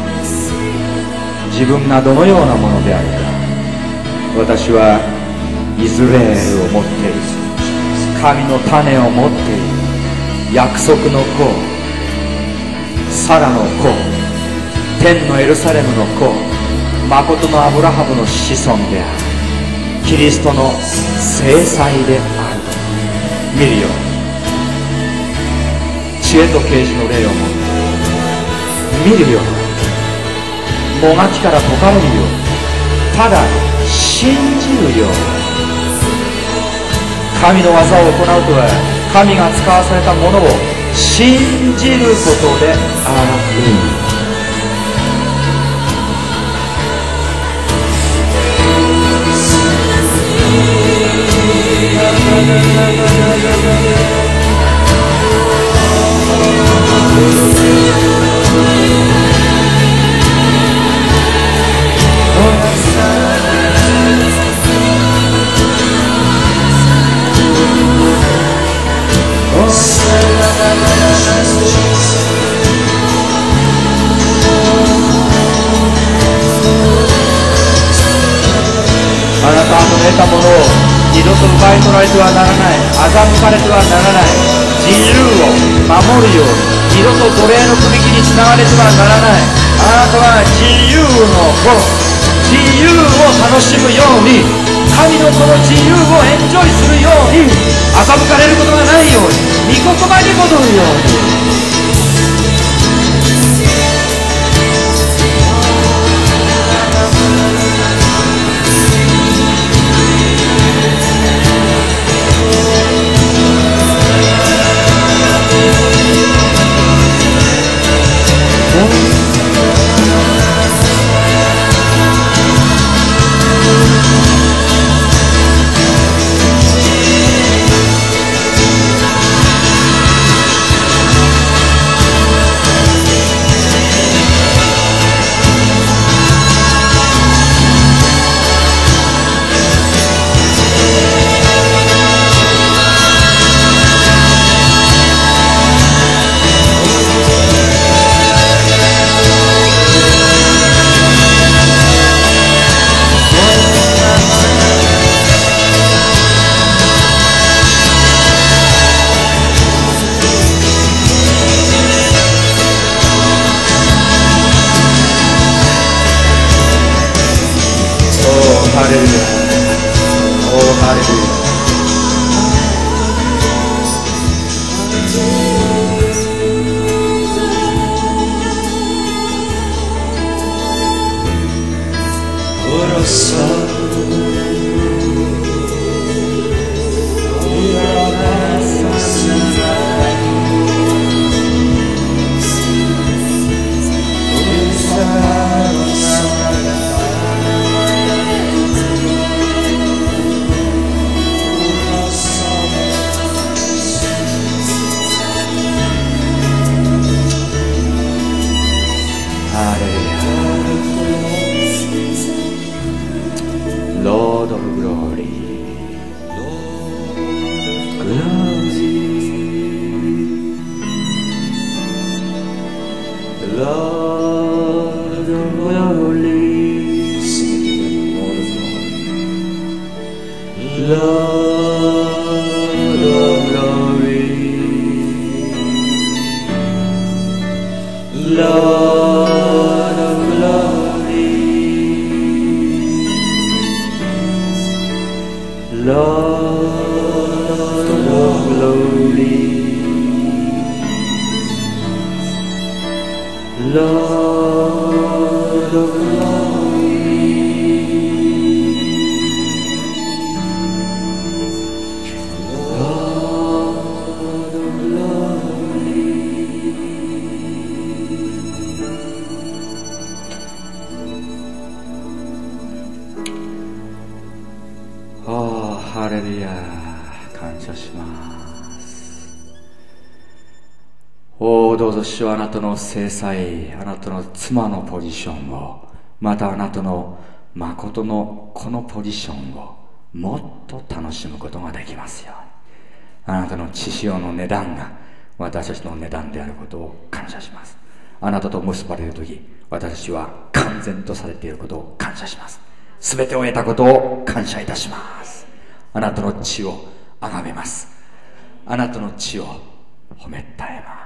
自分がどのようなものであるか。私はイスラエルを持っている、神の種を持っている、約束の子、サラの子、天のエルサレムの子、誠のアブラハムの子孫である、キリストの正妻である。見るように知恵と啓示の霊を持って見るように、もがきから解かれるように、ただ信じるように。神の技を行うとは、神が使わされたものを信じることである。あなたの得たものを二度と奪い取られてはならない、欺かれてはならない。自由を守るように、二度と奴隷の組木につながれてはならない。あなたは自由の子、自由を楽しむように、神のこの自由をエンジョイするように、欺かれることがないように、御言葉に戻るように。 Lord レルヤ、感謝します。どうぞ主はあなたの制裁、あなたの妻のポジションを、またあなたの誠のこのポジションをもっと楽しむことができますように。あなたの血潮の値段が私たちの値段であることを感謝します。あなたと結ばれるとき、私たちは完全とされていることを感謝します。すべてを得たことを感謝いたします。あなたの血を崇めます。あなたの血を褒めたえます。